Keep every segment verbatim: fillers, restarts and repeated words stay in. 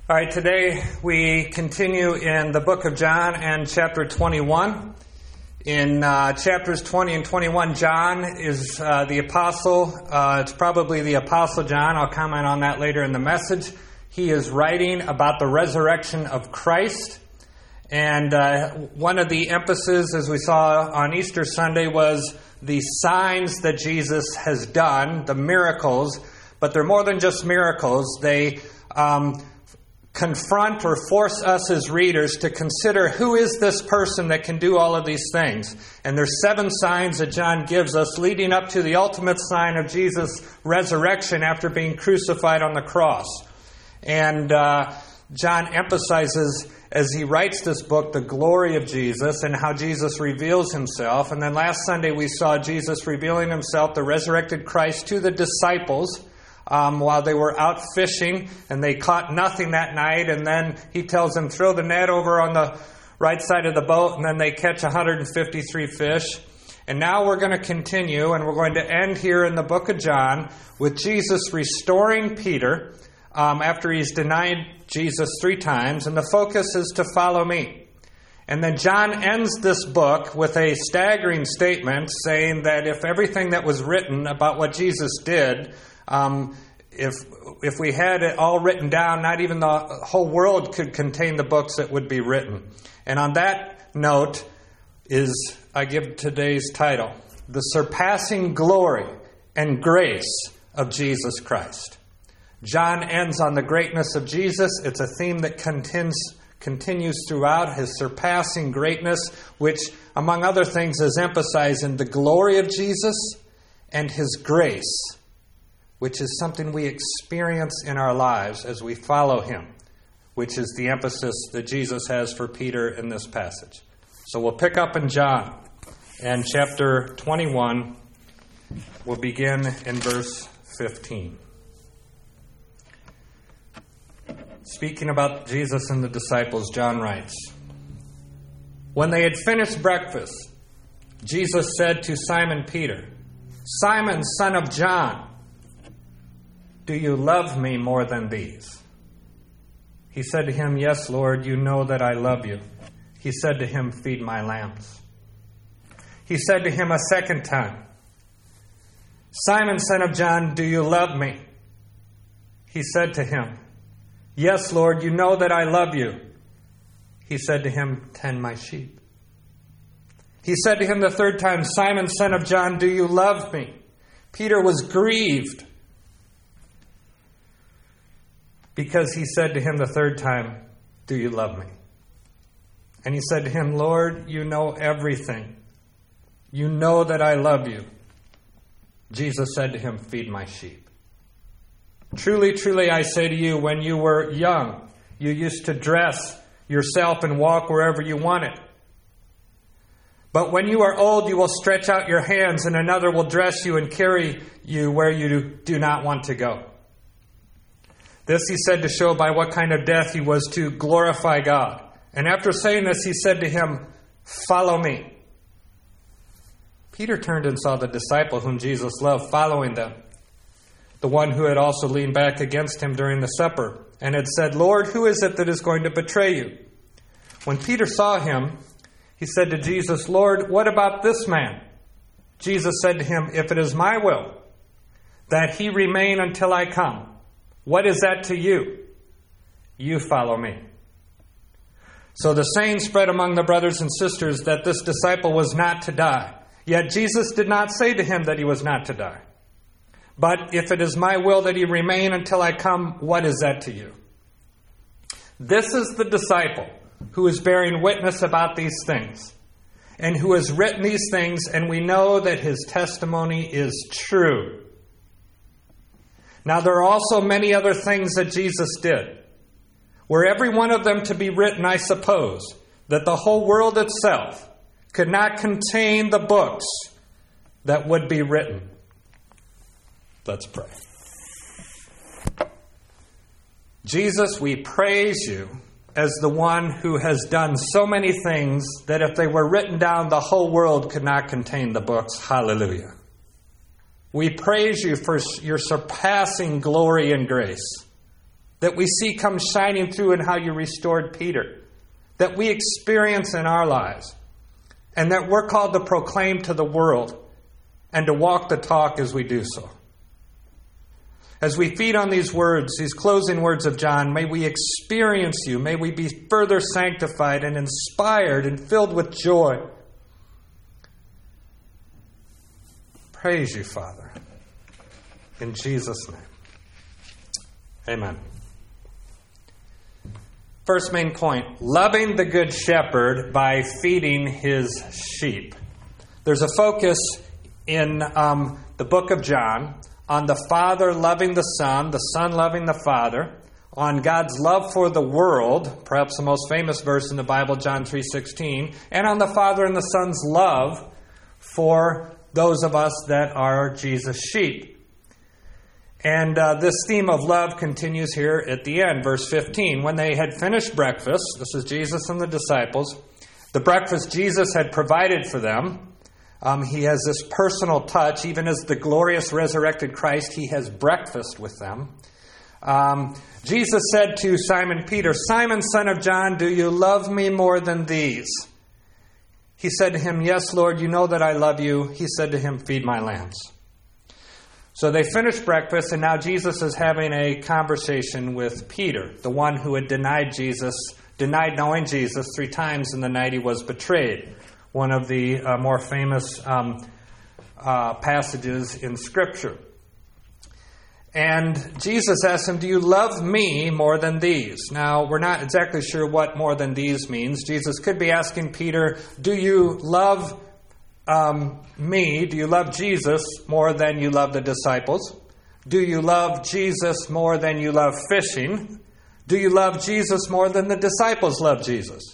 All right, today we continue in the book of John and chapter twenty-one. In uh, chapters twenty and twenty-one, John is uh, the apostle. Uh, it's probably the apostle John. I'll comment on that later in the message. He is writing about the resurrection of Christ. And uh, one of the emphases, as we saw on Easter Sunday, was the signs that Jesus has done, the miracles. But they're more than just miracles. They um, confront or force us as readers to consider who is this person that can do all of these things. And there's seven signs that John gives us leading up to the ultimate sign of Jesus' resurrection after being crucified on the cross. And uh, John emphasizes, as he writes this book, the glory of Jesus and how Jesus reveals himself. And then last Sunday we saw Jesus revealing himself, the resurrected Christ, to the disciples Um, while they were out fishing, and they caught nothing that night. And then he tells them, throw the net over on the right side of the boat, and then they catch one hundred fifty-three fish. And now we're going to continue, and we're going to end here in the book of John with Jesus restoring Peter um, after he's denied Jesus three times. And the focus is to follow me. And then John ends this book with a staggering statement saying that if everything that was written about what Jesus did, Um, if if we had it all written down, not even the whole world could contain the books that would be written. And on that note is, I give today's title, The Surpassing Glory and Grace of Jesus Christ. John ends on the greatness of Jesus. It's a theme that continues, continues throughout, his surpassing greatness, which, among other things, is emphasized in the glory of Jesus and his grace, which is something we experience in our lives as we follow him, which is the emphasis that Jesus has for Peter in this passage. So we'll pick up in John, and chapter twenty-one, we'll begin in verse fifteen. Speaking about Jesus and the disciples, John writes, "When they had finished breakfast, Jesus said to Simon Peter, 'Simon, son of John, do you love me more than these?' He said to him, 'Yes, Lord, you know that I love you.' He said to him, 'Feed my lambs.' He said to him a second time, 'Simon, son of John, do you love me?' He said to him, 'Yes, Lord, you know that I love you.' He said to him, 'Tend my sheep.' He said to him the third time, 'Simon, son of John, do you love me?' Peter was grieved because he said to him the third time, 'Do you love me?' And he said to him, 'Lord, you know everything. You know that I love you.' Jesus said to him, 'Feed my sheep. Truly, truly, I say to you, when you were young, you used to dress yourself and walk wherever you wanted. But when you are old, you will stretch out your hands, and another will dress you and carry you where you do not want to go.' This he said to show by what kind of death he was to glorify God. And after saying this, he said to him, 'Follow me.' Peter turned and saw the disciple whom Jesus loved following them, the one who had also leaned back against him during the supper, and had said, 'Lord, who is it that is going to betray you?' When Peter saw him, he said to Jesus, 'Lord, what about this man?' Jesus said to him, 'If it is my will that he remain until I come, what is that to you? You follow me.' So the saying spread among the brothers and sisters that this disciple was not to die. Yet Jesus did not say to him that he was not to die. But if it is my will that he remain until I come, what is that to you? This is the disciple who is bearing witness about these things, and who has written these things, and we know that his testimony is true. Now there are also many other things that Jesus did. Were every one of them to be written, I suppose that the whole world itself could not contain the books that would be written." Let's pray. Jesus, we praise you as the one who has done so many things that if they were written down, the whole world could not contain the books. Hallelujah. We praise you for your surpassing glory and grace. that we see come shining through in how you restored Peter, that we experience in our lives, and that we're called to proclaim to the world and to walk the talk as we do so. As we feed on these words, these closing words of John, may we experience you. May we be further sanctified and inspired and filled with joy. Praise you, Father. In Jesus' name. Amen. First main point, loving the Good Shepherd by feeding his sheep. There's a focus in um, the book of John on the Father loving the Son, the Son loving the Father, on God's love for the world, perhaps the most famous verse in the Bible, John three sixteen, and on the Father and the Son's love for those of us that are Jesus' sheep. And uh, this theme of love continues here at the end, verse fifteen. When they had finished breakfast, this is Jesus and the disciples, the breakfast Jesus had provided for them. Um, he has this personal touch. Even as the glorious resurrected Christ, he has breakfast with them. Um, Jesus said to Simon Peter, "Simon, son of John, do you love me more than these?" He said to him, "Yes, Lord, you know that I love you." He said to him, "Feed my lambs." So they finished breakfast, and now Jesus is having a conversation with Peter, the one who had denied Jesus, denied knowing Jesus three times in the night he was betrayed. One of the uh, more famous um, uh, passages in Scripture. And Jesus asked him, "Do you love me more than these?" Now, we're not exactly sure what more than these means. Jesus could be asking Peter, "Do you love um, me? Do you love Jesus more than you love the disciples? Do you love Jesus more than you love fishing? Do you love Jesus more than the disciples love Jesus?"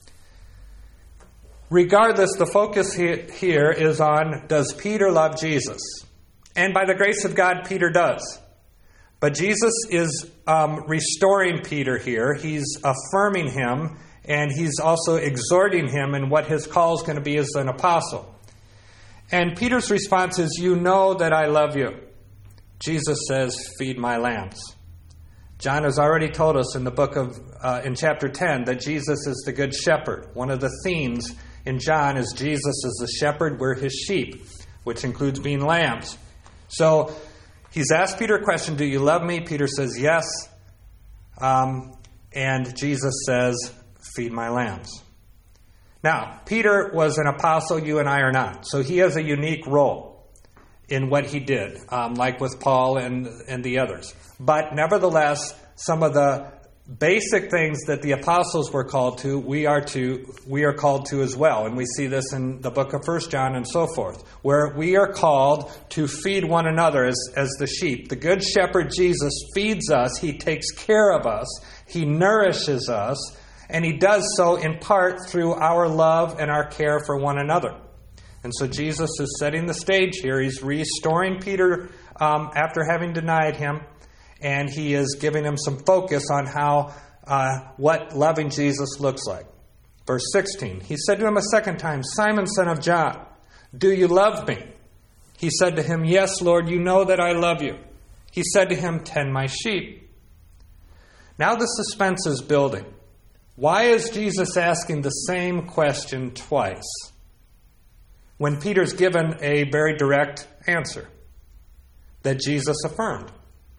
Regardless, the focus here is on, does Peter love Jesus? And by the grace of God, Peter does. But Jesus is um, restoring Peter here. He's affirming him, and he's also exhorting him in what his call is going to be as an apostle. And Peter's response is, "You know that I love you." Jesus says, "Feed my lambs." John has already told us in the book of, uh, in chapter ten, that Jesus is the good shepherd. One of the themes in John is Jesus is the shepherd, we're his sheep, which includes being lambs. So he's asked Peter a question, "Do you love me?" Peter says, "Yes." Um, and Jesus says, "Feed my lambs." Now, Peter was an apostle, you and I are not. So he has a unique role in what he did, um, like with Paul and, and the others. But nevertheless, some of the basic things that the apostles were called to, we are to, we are called to as well. And we see this in the book of First John and so forth, where we are called to feed one another as, as the sheep. The Good Shepherd Jesus feeds us. He takes care of us. He nourishes us. And he does so in part through our love and our care for one another. And so Jesus is setting the stage here. He's restoring Peter um, after having denied him. And he is giving him some focus on how uh, what loving Jesus looks like. Verse sixteen, he said to him a second time, "Simon, son of John, do you love me?" He said to him, "Yes, Lord, you know that I love you." He said to him, "Tend my sheep." Now the suspense is building. Why is Jesus asking the same question twice when Peter's given a very direct answer that Jesus affirmed?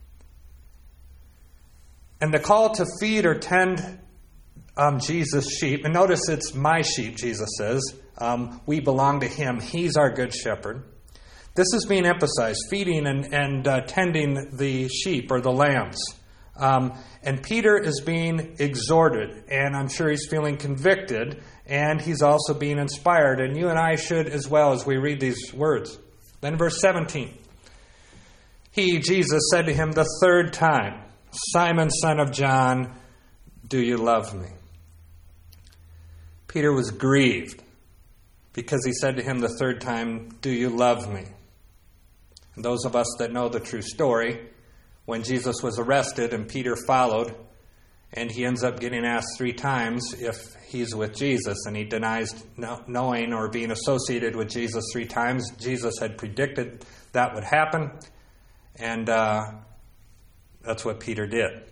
And the call to feed or tend um, Jesus' sheep, and notice it's my sheep, Jesus says. Um, we belong to him. He's our good shepherd. This is being emphasized, feeding and, and uh, tending the sheep or the lambs. Um, and Peter is being exhorted, and I'm sure he's feeling convicted, and he's also being inspired. And you and I should as well as we read these words. Then verse seventeen. He, Jesus, said to him the third time, "Simon, son of John, do you love me?" Peter was grieved because he said to him the third time, "Do you love me?" And those of us that know the true story, when Jesus was arrested and Peter followed, and he ends up getting asked three times if he's with Jesus, and he denies knowing or being associated with Jesus three times. Jesus had predicted that would happen, and uh, that's what Peter did.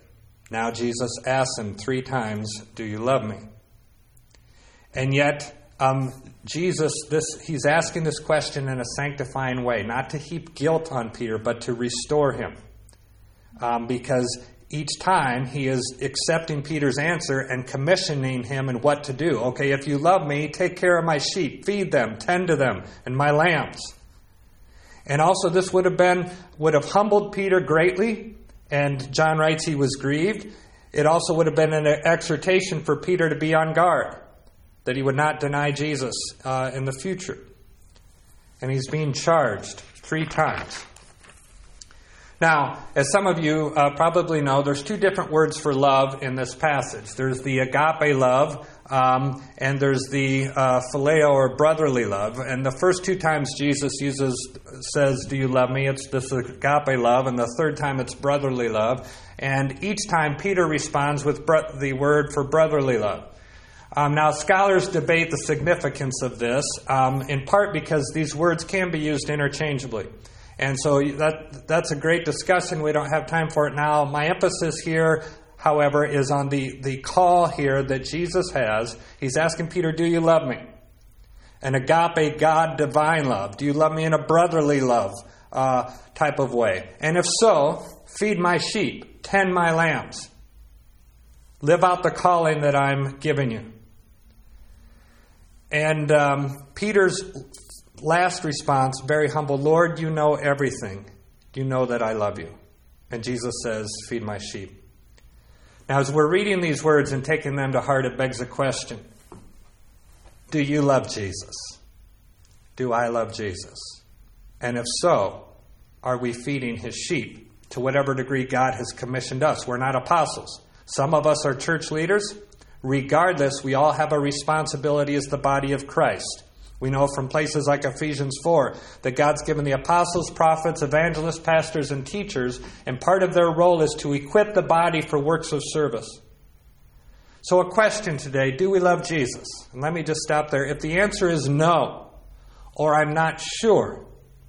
Now Jesus asks him three times, do you love me? And yet, um, Jesus, this he's asking this question in a sanctifying way, not to heap guilt on Peter, but to restore him. Um, because each time he is accepting Peter's answer and commissioning him in what to do. Okay, if you love me, take care of my sheep, feed them, tend to them, and my lambs. And also this would have been, would have humbled Peter greatly, and John writes he was grieved. It also would have been an exhortation for Peter to be on guard, that he would not deny Jesus uh, in the future. And he's being charged three times. Now, as some of you uh, probably know, there's two different words for love in this passage. There's the agape love, um, and there's the uh, phileo or brotherly love. And the first two times Jesus uses, says, do you love me? It's this agape love. And the third time it's brotherly love. And each time Peter responds with bro- the word for brotherly love. Um, now, scholars debate the significance of this, um, in part because these words can be used interchangeably. And so that that's a great discussion. We don't have time for it now. My emphasis here, however, is on the, the call here that Jesus has. He's asking Peter, do you love me? An agape, God, divine love. Do you love me in a brotherly love uh, type of way? And if so, feed my sheep, tend my lambs. Live out the calling that I'm giving you. And um, Peter's last response, very humble, Lord, you know everything. You know that I love you. And Jesus says, feed my sheep. Now, as we're reading these words and taking them to heart, it begs a question. Do you love Jesus? Do I love Jesus? And if so, are we feeding his sheep to whatever degree God has commissioned us? We're not apostles. Some of us are church leaders. Regardless, we all have a responsibility as the body of Christ. We know from places like Ephesians four that God's given the apostles, prophets, evangelists, pastors, and teachers, and part of their role is to equip the body for works of service. So a question today, do we love Jesus? And let me just stop there. If the answer is no, or I'm not sure,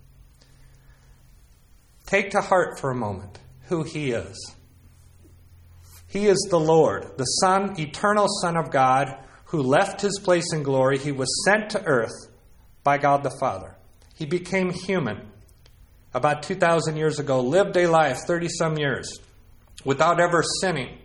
take to heart for a moment who he is. He is the Lord, the Son, eternal Son of God, who left his place in glory. He was sent to earth by God the Father. He became human about two thousand years ago, lived a life, thirty-some years, without ever sinning.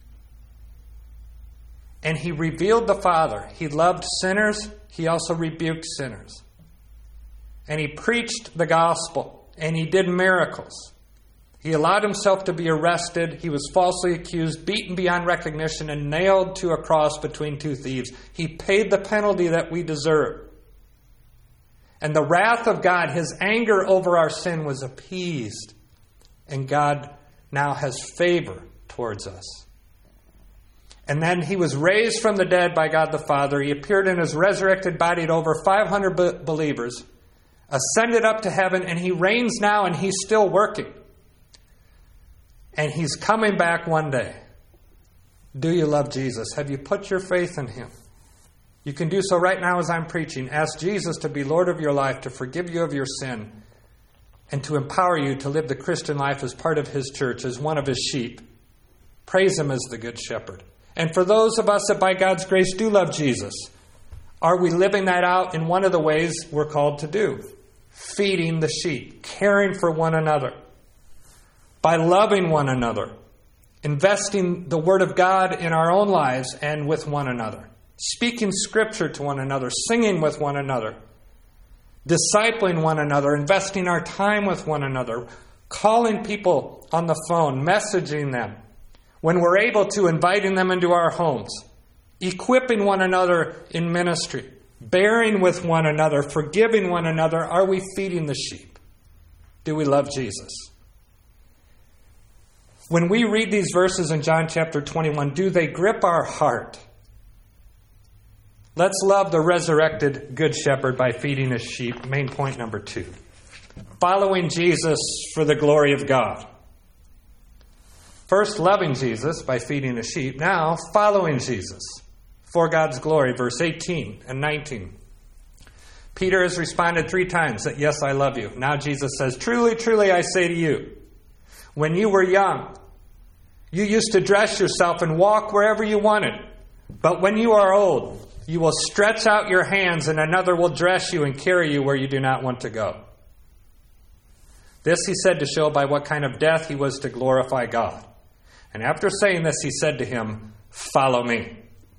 And he revealed the Father. He loved sinners. He also rebuked sinners. And he preached the gospel. And he did miracles. He allowed himself to be arrested. He was falsely accused, beaten beyond recognition, and nailed to a cross between two thieves. He paid the penalty that we deserve. And the wrath of God, his anger over our sin, was appeased. And God now has favor towards us. And then he was raised from the dead by God the Father. He appeared in his resurrected body to over five hundred be- believers, ascended up to heaven, and he reigns now, and he's still working. And he's coming back one day. Do you love Jesus? Have you put your faith in him? You can do so right now as I'm preaching. Ask Jesus to be Lord of your life, to forgive you of your sin, and to empower you to live the Christian life as part of his church, as one of his sheep. Praise him as the good shepherd. And for those of us that by God's grace do love Jesus, are we living that out in one of the ways we're called to do? Feeding the sheep, caring for one another. By loving one another, investing the Word of God in our own lives and with one another, speaking Scripture to one another, singing with one another, discipling one another, investing our time with one another, calling people on the phone, messaging them, when we're able to, inviting them into our homes, equipping one another in ministry, bearing with one another, forgiving one another. Are we feeding the sheep? Do we love Jesus? When we read these verses in John chapter twenty-one, do they grip our heart? Let's love the resurrected Good Shepherd by feeding his sheep. Main point number two. Following Jesus for the glory of God. First, loving Jesus by feeding his sheep. Now, following Jesus for God's glory. Verse eighteen and nineteen. Peter has responded three times that, yes, I love you. Now Jesus says, truly, truly, I say to you, when you were young, You used to dress yourself and walk wherever you wanted. But when you are old, you will stretch out your hands and another will dress you and carry you where you do not want to go. This he said to show by what kind of death he was to glorify God. And after saying this, he said to him, "Follow me."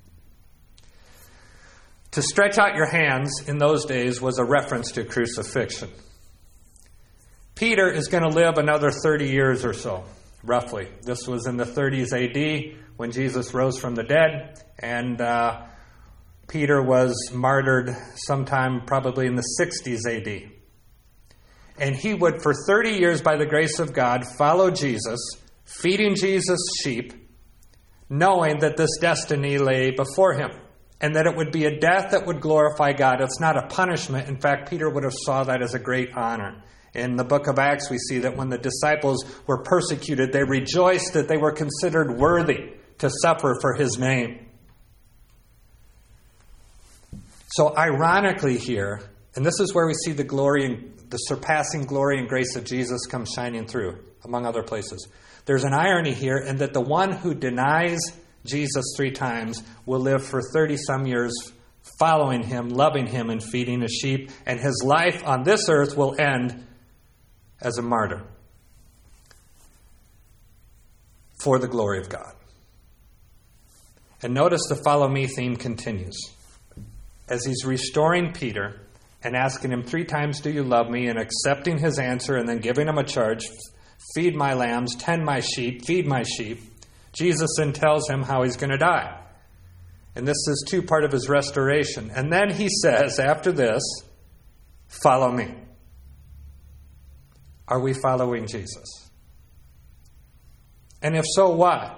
To stretch out your hands in those days was a reference to crucifixion. Peter is going to live another thirty years or so, roughly. This was in the thirties A D when Jesus rose from the dead, and uh, Peter was martyred sometime probably in the sixties A D. And he would, for thirty years, by the grace of God, follow Jesus, feeding Jesus sheep, knowing that this destiny lay before him, and that it would be a death that would glorify God. It's not a punishment. In fact, Peter would have saw that as a great honor. In the book of Acts, we see that when the disciples were persecuted, they rejoiced that they were considered worthy to suffer for his name. So ironically here, and this is where we see the glory and the surpassing glory and grace of Jesus come shining through, among other places. There's an irony here in that the one who denies Jesus three times will live for thirty-some years following him, loving him, and feeding his sheep, and his life on this earth will end as a martyr for the glory of God. And notice the follow me theme continues. As he's restoring Peter and asking him three times, "Do you love me?" and accepting his answer and then giving him a charge, "Feed my lambs, tend my sheep, feed my sheep," Jesus then tells him how he's going to die. And this is too part of his restoration. And then he says, after this, "Follow me." Are we following Jesus? And if so, why?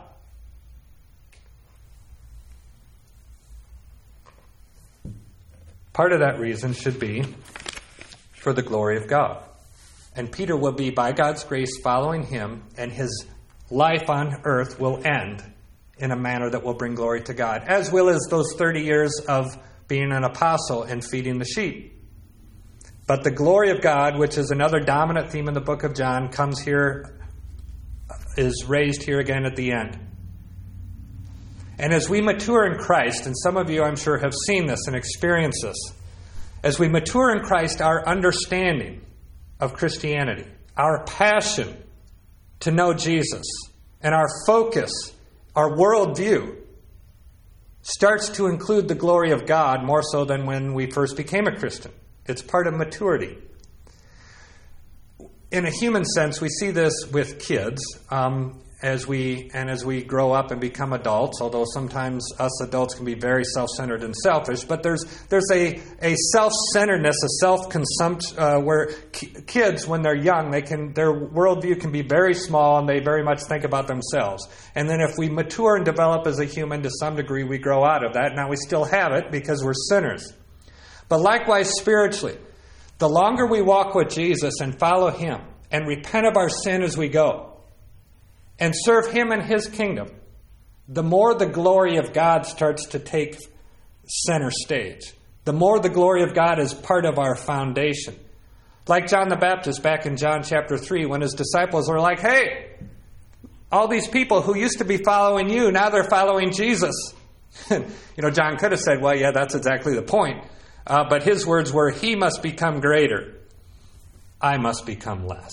Part of that reason should be for the glory of God. And Peter will be, by God's grace, following him, and his life on earth will end in a manner that will bring glory to God, as well as those thirty years of being an apostle and feeding the sheep. But the glory of God, which is another dominant theme in the book of John, comes here, is raised here again at the end. And as we mature in Christ, and some of you I'm sure have seen this and experienced this, as we mature in Christ, our understanding of Christianity, our passion to know Jesus, and our focus, our worldview, starts to include the glory of God more so than when we first became a Christian. It's part of maturity. In a human sense, we see this with kids um, as we and as we grow up and become adults, although sometimes us adults can be very self-centered and selfish, but there's there's a, a self-centeredness, a self-consumption, uh, where ki- kids, when they're young, they can their worldview can be very small and they very much think about themselves. And then if we mature and develop as a human to some degree, we grow out of that. Now we still have it because we're sinners. But likewise, spiritually, the longer we walk with Jesus and follow him and repent of our sin as we go and serve him in his kingdom, the more the glory of God starts to take center stage. The more the glory of God is part of our foundation. Like John the Baptist back in John chapter three, when his disciples were like, "Hey, all these people who used to be following you, now they're following Jesus." You know, John could have said, "Well, yeah, that's exactly the point." Uh, but his words were, "He must become greater. I must become less."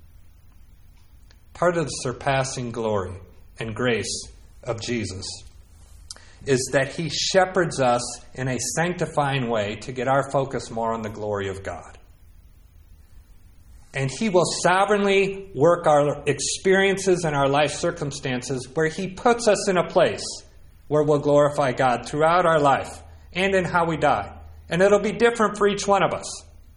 Part of the surpassing glory and grace of Jesus is that he shepherds us in a sanctifying way to get our focus more on the glory of God. And he will sovereignly work our experiences and our life circumstances where he puts us in a place where we'll glorify God throughout our life and in how we die. And it'll be different for each one of us.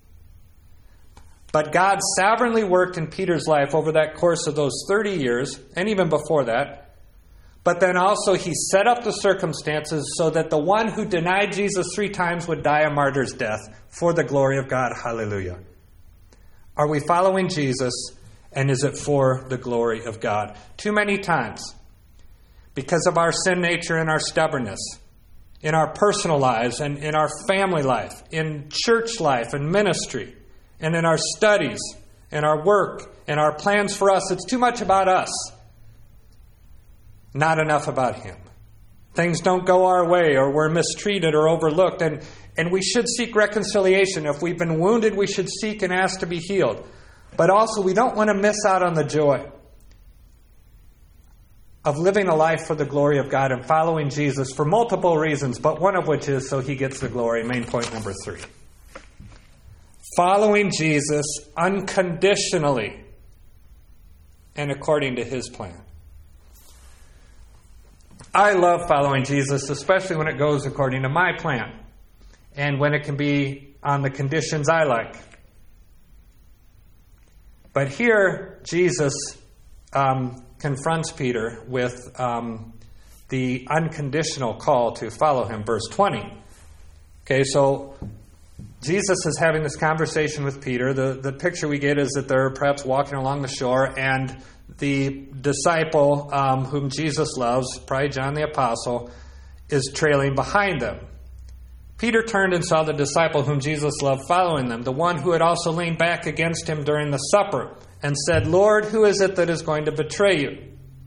But God sovereignly worked in Peter's life over that course of those thirty years, and even before that. But then also he set up the circumstances so that the one who denied Jesus three times would die a martyr's death for the glory of God. Hallelujah. Are we following Jesus, and is it for the glory of God? Too many times, because of our sin nature and our stubbornness, in our personal lives and in our family life, in church life and ministry, and in our studies, and our work, and our plans for us. It's too much about us. not enough about him. Things don't go our way, or we're mistreated or overlooked, and, and we should seek reconciliation. If we've been wounded, we should seek and ask to be healed. But also, we don't want to miss out on the joy of living a life for the glory of God and following Jesus for multiple reasons, but one of which is so he gets the glory. Main point number three. Following Jesus unconditionally and according to his plan. I love following Jesus, especially when it goes according to my plan and when it can be on the conditions I like. But here, Jesus um, confronts Peter with um, the unconditional call to follow him, verse twenty. Okay, so Jesus is having this conversation with Peter. The, the picture we get is that they're perhaps walking along the shore, and the disciple um, whom Jesus loves, probably John the Apostle, is trailing behind them. Peter turned and saw the disciple whom Jesus loved following them, the one who had also leaned back against him during the supper, and said, "Lord, who is it that is going to betray you?"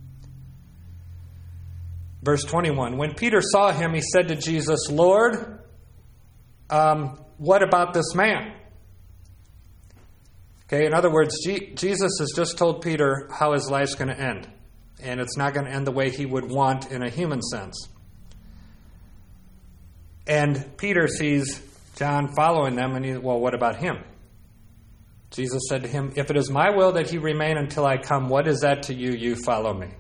Verse twenty-one, when Peter saw him, he said to Jesus, "Lord, um, what about this man?" Okay, in other words, G- Jesus has just told Peter how his life's going to end. And it's not going to end the way he would want in a human sense. And Peter sees John following them, and he, well, what about him? Jesus said to him, "If it is my will that he remain until I come, what is that to you? You follow me."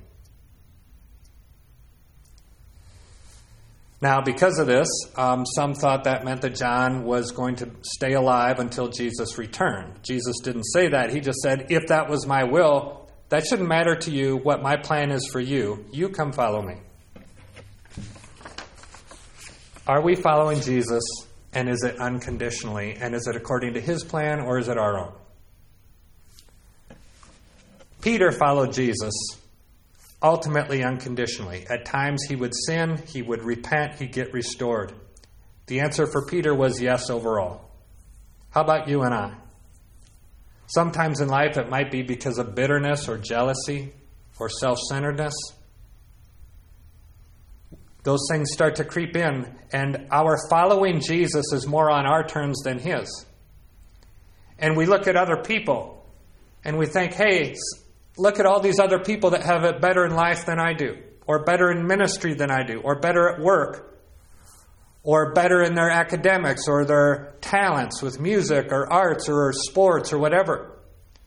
Now, because of this, um, some thought that meant that John was going to stay alive until Jesus returned. Jesus didn't say that. He just said, if that was my will, that shouldn't matter to you what my plan is for you. You come follow me. Are we following Jesus, and is it unconditionally? And is it according to his plan, or is it our own? Peter followed Jesus ultimately unconditionally. At times he would sin, he would repent, he'd get restored. The answer for Peter was yes overall. How about you and I? Sometimes in life it might be because of bitterness or jealousy or self-centeredness. Those things start to creep in, and our following Jesus is more on our terms than his. And we look at other people and we think, hey, look at all these other people that have it better in life than I do, or better in ministry than I do, or better at work, or better in their academics, or their talents with music, or arts, or sports, or whatever.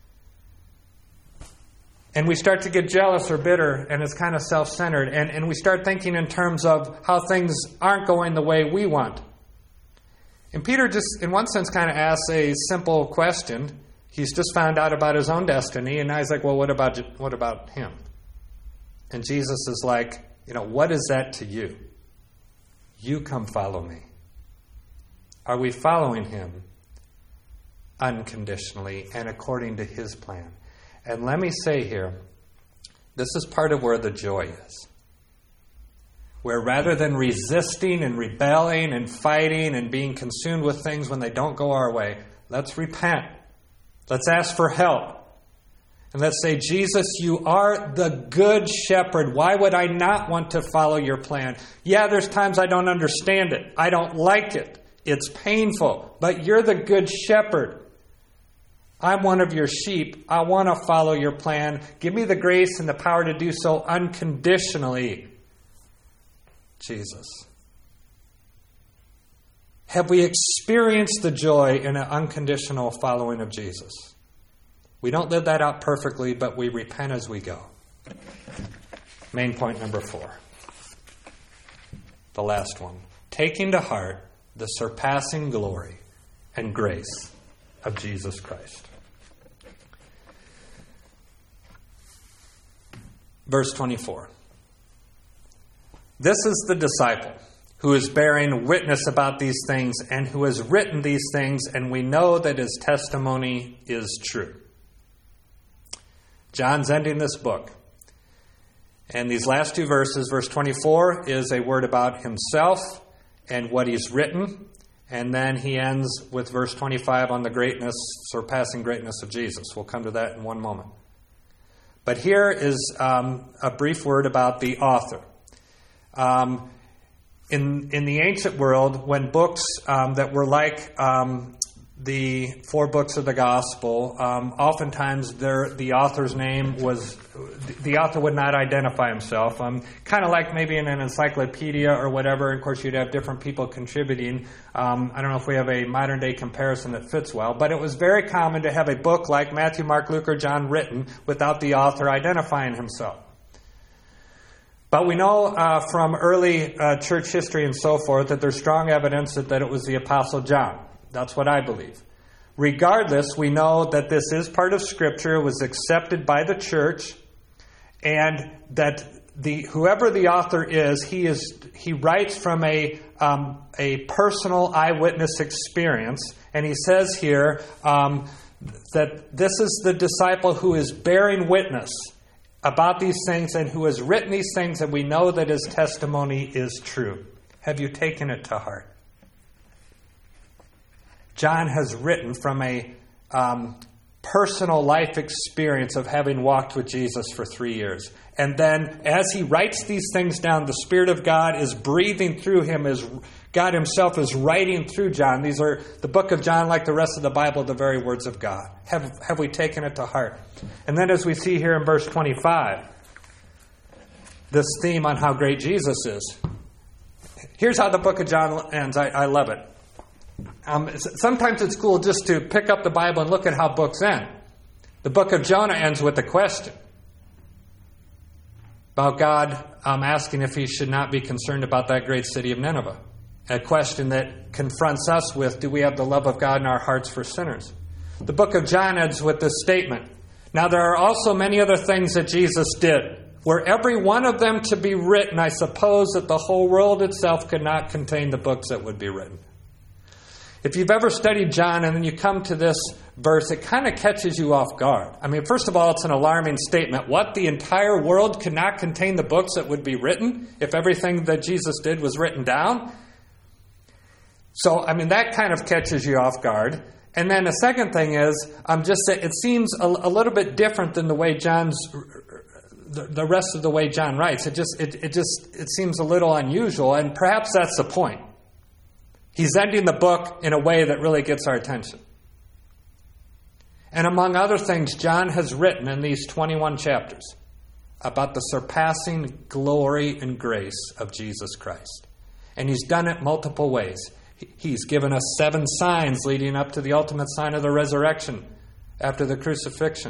And we start to get jealous or bitter, and it's kind of self-centered, and, and we start thinking in terms of how things aren't going the way we want. And Peter just, in one sense, kind of asks a simple question. He's just found out about his own destiny, and now he's like, well, what about what about him? And Jesus is like, you know, what is that to you? You come follow me. Are we following him unconditionally and according to his plan? And let me say here, this is part of where the joy is. Where rather than resisting and rebelling and fighting and being consumed with things when they don't go our way, let's repent. Let's ask for help. And let's say, Jesus, you are the good shepherd. Why would I not want to follow your plan? Yeah, there's times I don't understand it. I don't like it. It's painful. But you're the good shepherd. I'm one of your sheep. I want to follow your plan. Give me the grace and the power to do so unconditionally. Jesus. Have we experienced the joy in an unconditional following of Jesus? We don't live that out perfectly, but we repent as we go. Main point number four. The last one. Taking to heart the surpassing glory and grace of Jesus Christ. Verse twenty-four. This is the disciple who is bearing witness about these things and who has written these things, and we know that his testimony is true. John's ending this book. And these last two verses, verse twenty-four, is a word about himself and what he's written. And then he ends with verse twenty-five on the greatness, surpassing greatness of Jesus. We'll come to that in one moment. But here is um, a brief word about the author. Um, in in the ancient world, when books um, that were like um, the four books of the gospel, um, oftentimes there, the author's name was, the author would not identify himself. Um, kind of like maybe in an encyclopedia or whatever. Of course, you'd have different people contributing. Um, I don't know if we have a modern day comparison that fits well, but it was very common to have a book like Matthew, Mark, Luke, or John written without the author identifying himself. But we know uh, from early uh, church history and so forth that there's strong evidence that, that it was the Apostle John. That's what I believe. Regardless, we know that this is part of Scripture. It was accepted by the church, and that the whoever the author is, he is he writes from a um, a personal eyewitness experience, and he says here um, that this is the disciple who is bearing witness about these things and who has written these things, and we know that his testimony is true. Have you taken it to heart? John has written from a um, personal life experience of having walked with Jesus for three years. And then as he writes these things down, the Spirit of God is breathing through him, as God himself is writing through John. These are, the book of John, like the rest of the Bible, the very words of God. Have, have we taken it to heart? And then as we see here in verse twenty-five, this theme on how great Jesus is. Here's how the book of John ends. I, I love it. Um, sometimes it's cool just to pick up the Bible and look at how books end. The book of Jonah ends with a question about God um, asking if he should not be concerned about that great city of Nineveh. A question that confronts us with, do we have the love of God in our hearts for sinners? The book of John ends with this statement. Now there are also many other things that Jesus did. Were every one of them to be written, I suppose that the whole world itself could not contain the books that would be written. If you've ever studied John and then you come to this verse, it kind of catches you off guard. I mean, first of all, it's an alarming statement. What? The entire world could not contain the books that would be written if everything that Jesus did was written down? So, I mean, that kind of catches you off guard. And then the second thing is, um, just that it seems a, a little bit different than the way John's, the, the rest of the way John writes. It just, it, it just, it seems a little unusual, and perhaps that's the point. He's ending the book in a way that really gets our attention. And among other things, John has written in these twenty-one chapters about the surpassing glory and grace of Jesus Christ. And he's done it multiple ways. He's given us seven signs leading up to the ultimate sign of the resurrection after the crucifixion.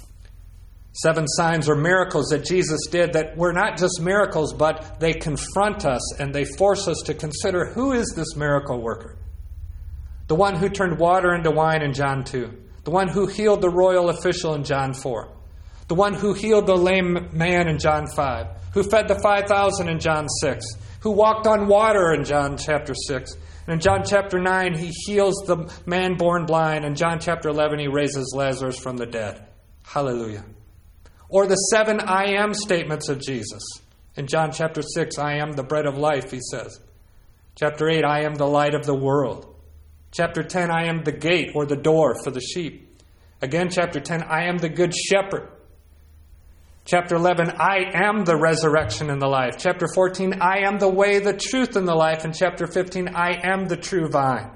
Seven signs or miracles that Jesus did that were not just miracles, but they confront us and they force us to consider, who is this miracle worker? The one who turned water into wine in John two. The one who healed the royal official in John four. The one who healed the lame man in John five. Who fed the five thousand in John six. Who walked on water in John chapter six. And in John chapter nine, he heals the man born blind. In John chapter eleven, he raises Lazarus from the dead. Hallelujah. Or the seven I am statements of Jesus. In John chapter six, I am the bread of life, he says. Chapter eight, I am the light of the world. Chapter ten, I am the gate or the door for the sheep. Again, chapter ten, I am the good shepherd. Chapter eleven, I am the resurrection and the life. Chapter fourteen, I am the way, the truth, and the life. And chapter fifteen, I am the true vine.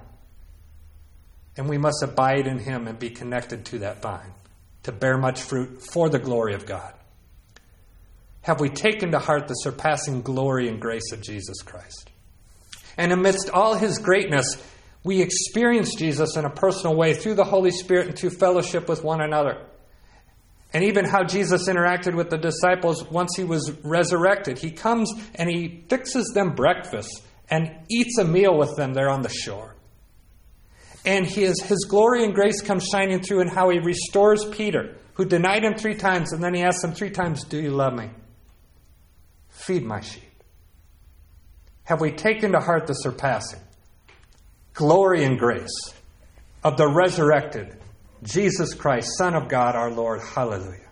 And we must abide in him and be connected to that vine to bear much fruit for the glory of God. Have we taken to heart the surpassing glory and grace of Jesus Christ? And amidst all his greatness, we experience Jesus in a personal way through the Holy Spirit and through fellowship with one another. And even how Jesus interacted with the disciples once he was resurrected. He comes and he fixes them breakfast and eats a meal with them there on the shore. And his, his glory and grace comes shining through in how he restores Peter, who denied him three times, and then he asks him three times, do you love me? Feed my sheep. Have we taken to heart the surpassing glory and grace of the resurrected Jesus Christ, Son of God, our Lord? Hallelujah.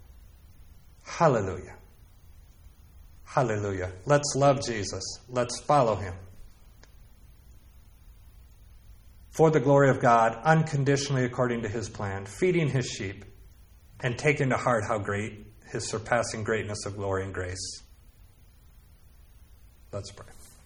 Hallelujah. Hallelujah. Let's love Jesus. Let's follow him. For the glory of God, unconditionally according to his plan, feeding his sheep, and taking to heart how great his surpassing greatness of glory and grace. Let's pray.